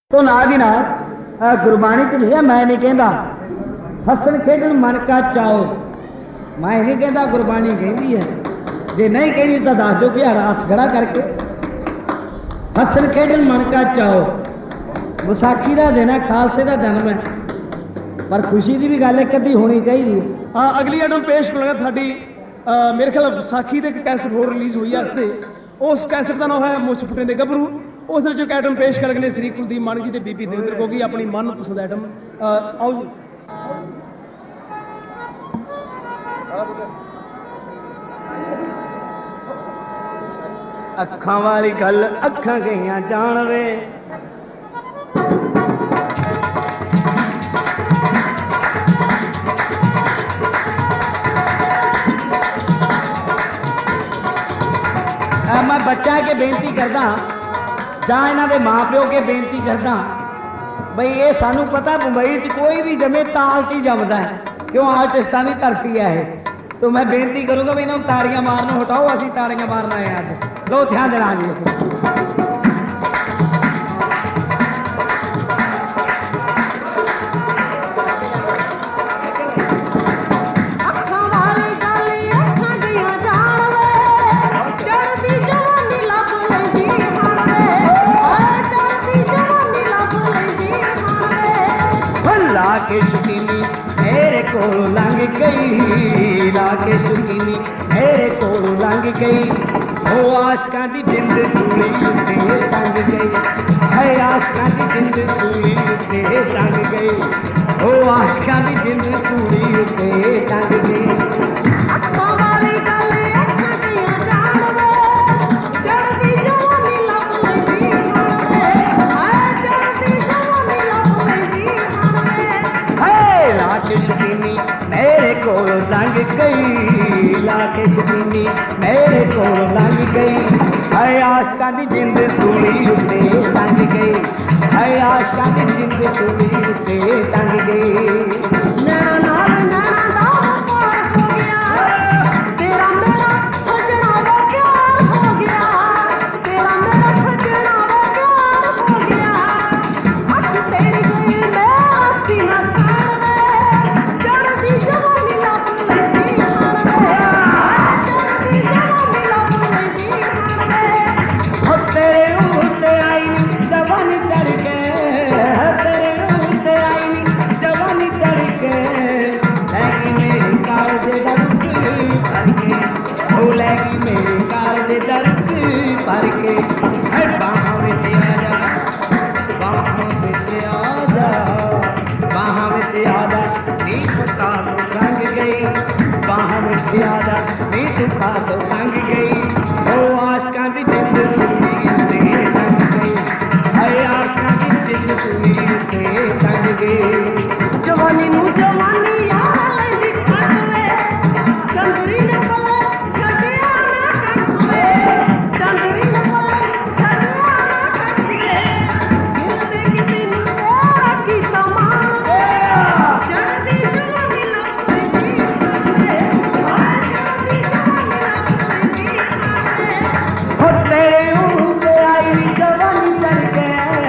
तो नाल दी नाल गुरबाणी च लिखा, मैं नहीं कहता हसन खेडन मन का चाओ, मैं नहीं कहता, गुरबाणी कहती है। जे नहीं कहती तो दस दो कि हाथ खड़ा करके, हसन खेडन मन का चाओ। विसाखी का दिन है, खालसे का जन्म है, पर खुशी की भी गल एक अद्धी होनी चाहिए। अगली आइटम पेश करूँगा थाडी मेरे ख्याल विसाखी के कैसेट होर रिलीज हुई है, उस कैसेट का नाम है मुछ फुटे दे गभरू। उस एक आइटम पेश कर गए श्री कुलदीप मानक जी ते बीबी देवेंद्र गोगी, अपनी मनपसंद आइटम। आओ जी। अखां वाली गल अखां गईयां जान वे, मैं बच्चा के बेनती करदा जां इन्हां दे मां प्यो के बेनती करदा बई ये सानू पता मुंबई च कोई भी जमे ताल च ही जमदा है, क्यों आर्टिस्टां दी धरती है ये। तो मैं बेनती करूँगा भी इन्होंने ताड़ियां मारना हटाओ, असी ताड़ियां मारना है अज। लो ध्यान देना जी। लाके शकीनी मेरे कोलों लंघ गई, लाके शकीनी मेरे कोलों लंघ गई, ओ आशकां दी जिंद सूली उत्ते टंग गई, है आशकां दी जिंद सूली उत्ते टंग गई, ओ आशकां दी जिंद सूली उत्ते टंग गई। मेरे कोलों लंघ गई, लाके शकीनी मेरे कोलों लंघ गई, है आशकां दी जिंद सूली उत्ते टंग गई, है आशकां दी जिंद सूली उत्ते टंग गई। नैना नाल नैना दा प्यार हो गया, तेरा मेरा सजना दा प्यार हो गया, तेरा मेरा सजना दा प्यार हो गया, अख तेरी गई मैं आसी ना छाड़ वे, चढ़दी जवानी लब लैंदी हार वे, चढ़दी जवानी लब लैंदी हार वे, हो तेरे उत्ते आई नी जवानी चढ़ के, तेरे उत्ते आई नी जवानी चढ़ के, लैगी मेरे कालजे दा रुख भर के, ओ लैगी मेरे कालजे दा रुख भर के, है बाहां विच आ जा, बाहां विच आ जा, बाहां विच आ जा, नी तुका तो संग गई, बाहां विच आ जा, नी तुका तो संग गई, ओ आशकां दी जिंद सूली उत्ते टंग गई, है आशकां दी जिंद सूली उत्ते टंग गई। जवानी नू जवानी याद लैंदी खट वे, चंदरी ने पल्ले छड्डिया ना कख वे, चंदरी ने पल्ले छड्डिया ना कख वे, दिल दे किसी नू तेरा कीता मान वे, चढ़दी जवानी लब लैंदी हार वे, हाय चढ़दी जवानी लब लैंदी हार वे, हो तेरे उत्ते आई नी जवानी चढ़ के,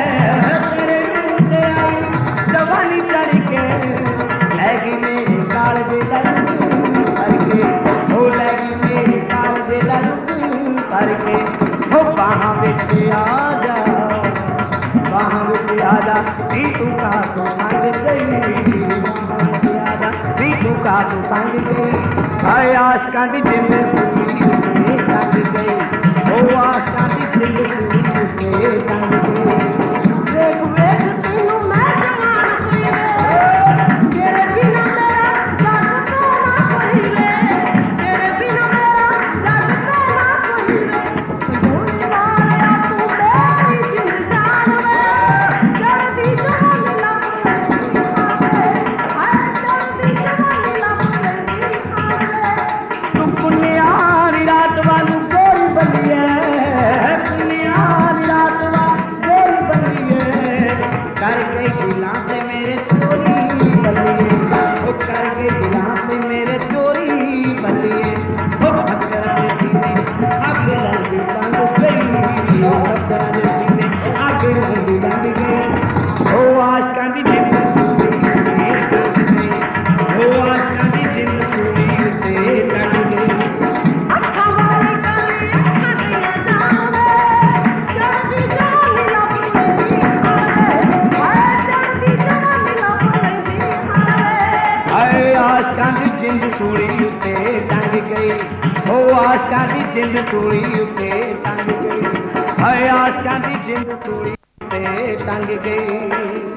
तेरे उत्ते आई नी जवानी चढ़ के, लैगी मेरे कालजे दा रुख भर के, ओ लैगी मेरे कालजे दा रुख भर के, हो बाहां विच आ जा, बाहां विच आ जा, नी तू का तो संग गई, बाहां विच आ जा, नी तू का तो संग गई, हाय आशकां दी जिंद सूली उत्ते टंग गई, ओ आशकां दी जिंद सूली उत्ते टंग गई। वेख वेख तैनू मैं जवान होई वे, तेरे बिना मेरा जग ते ना कोई वे, तेरे बिना मेरा जग ते ना कोई वे, संजोने वालिया तू मेरी जिंद जान वे, चढ़दी जवानी लब लैंदी हार वे, हाय चढ़दी जवानी लब लैंदी हार वे, तू पुन्निया दी रात वालू कोई बलिए, पुन्निया ਉਹ ਆਸ਼ਕਾਂ ਦੀ ਜਿੰਦ ਸੂਲੀ ਉੱਤੇ ਟੰਗ ਗਈ, ਹਾਏ ਆਸ਼ਕਾਂ ਦੀ ਜਿੰਦ ਸੂਲੀ ਉੱਤੇ ਟੰਗ ਗਈ।